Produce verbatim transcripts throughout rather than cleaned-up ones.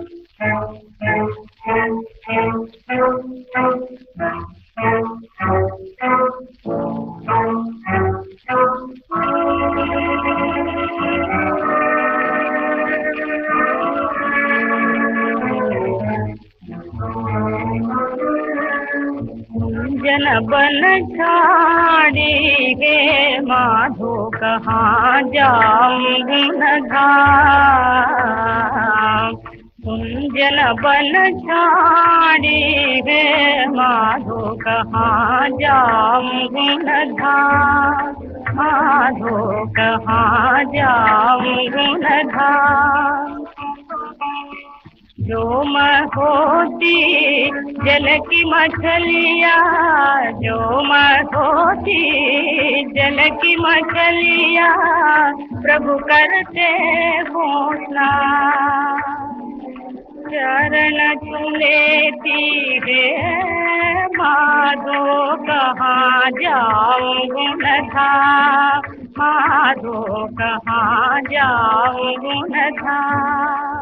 जन बन छाड़ी गे माधो कहाँ जाऊं न धाम। कुंजन बन छाड़ी गे माधो कहाँ जाऊं न धाम। माधो कहाँ जाऊं न धाम। जो मैं होती जल की मछलिया, जो मैं होती जल की मछलिया, प्रभु करते घोषणा। चरण छू लेती है माधो कहाँ जाऊं न धाम। माधो कहाँ जाऊं न धाम।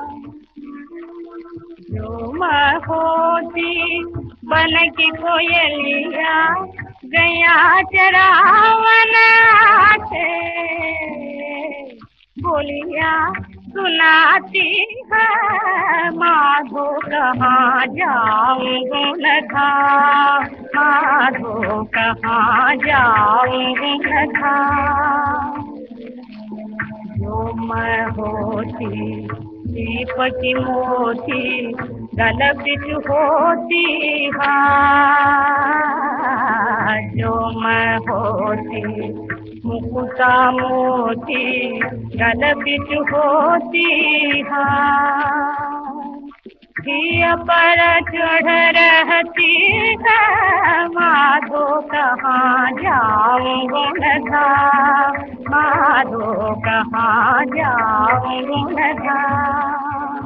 जो मैं होती बन की कोयलिया, गैया चरावन आते बोलिया सुनाती है। माधो कहाँ जाऊं न धाम। माधो कहाँ जाऊं न धाम। जो मैं होती दीप की मोती, गल बिच होती हार। जो मैं होती मुकुता मोती, गल बिच होती हार। दिया पर चढ़ रहती है माधो कहाँ जाऊं न धाम। माधो कहाँ जाऊं न धाम।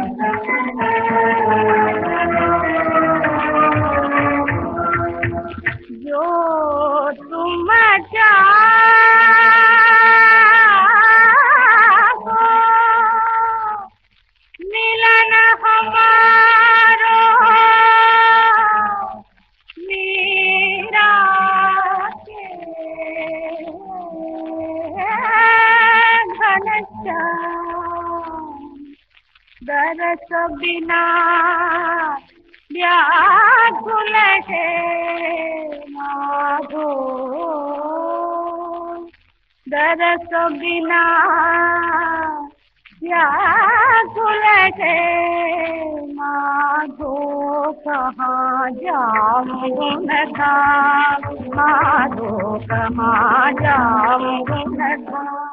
जो तुम चाहो मिलन हमारो मीरा के घनश्याम। दरस बिना व्याकुल है माधो। दरस बिना व्याकुल है माधो। कहाँ जाऊं न धाम। माधो कहाँ जाऊं न धाम।